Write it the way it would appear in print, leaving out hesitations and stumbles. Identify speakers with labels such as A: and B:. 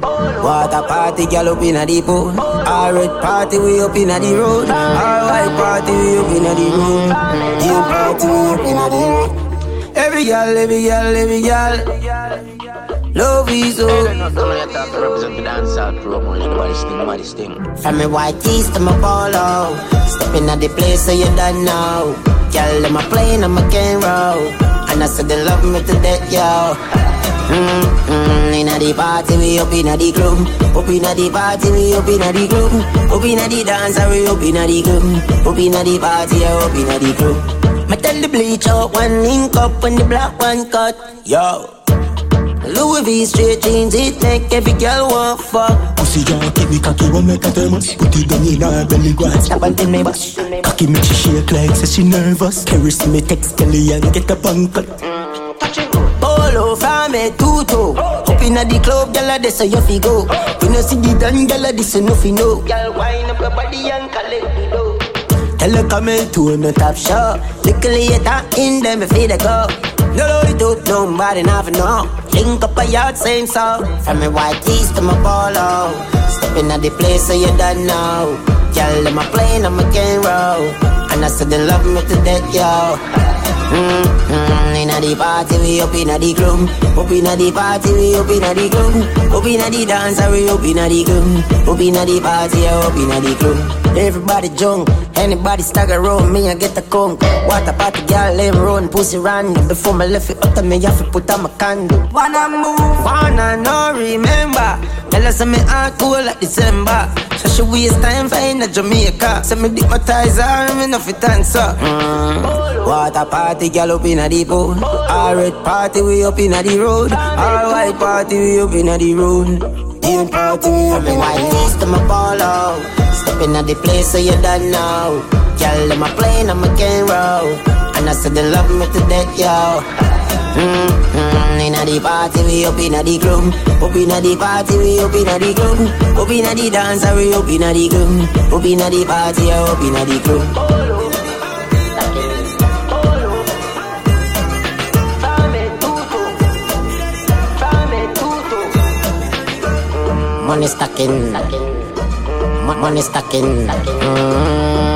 A: Water party, girl up inna the pool. Red party, we up inna the road. White party, we up inna the road. Deal party, we up inna the road. Every girl, every girl, every girl. Love is all. From me white tees to my polo. Stepping at the place so you don't know. Girl, I'm a plane, I'm a can roll. And I said they love me to death, yo. Inna the party, we up inna the club. Up inna the party, we up inna the club. Up inna the dance, we up inna the club. Up inna the party, up inna the club. Me tell the bleach out one link up when the black one cut, yo. Louis V straight jeans, it make every girl want fuck.
B: Pussy girl, keep me cocky, won't make a thermos. Put it down in her belly, go and
A: stop and tell me boss.
B: Cocky make she shake like say she nervous. Caress me, text Kelly and get a bank.
A: Polo from me tutu. Up inna the club, gyal a this so you fi go. When you see the dance, gyal a this so no fi know. Gyal wind up your body and collect the dough. Tell her come in to no top shop. Little later in them if they go. No load it up, nobody never know. Link up a yard, same song. From me white tees to my polo. Stepping at the place so you don't know. Girl, I'm a plane, I'm a can roll. And I said they love me to death, yo. Inna the party, we up inna the club. Up inna the party, we up inna the club. Up inna the dance, we up inna the club. Up inna the party, up inna the club. Everybody junk, anybody stagger around me, I get a conk. Water party, girl, let me run, pussy random. Before me left it up to me, I have to put on my candle. Wanna move, wanna no remember. Tell us me heart cool like December. So she waste time for in Jamaica. So me dignitize her, me no fit answer. Water party, girl up inna the pool. Red party, we up inna the road. White party, we up inna the road. Deal party, we up inna the road. White tees to my polo. Stepping at the place so you don't know. Girl, I'm a plane, I'm a can roll. And I said they love me to death, yo. Inna the party, we up inna the club. Up inna the party, we up inna the club. Up inna the dance, we up inna the club. Up inna the party, up inna the club. Money stacking, money stacking.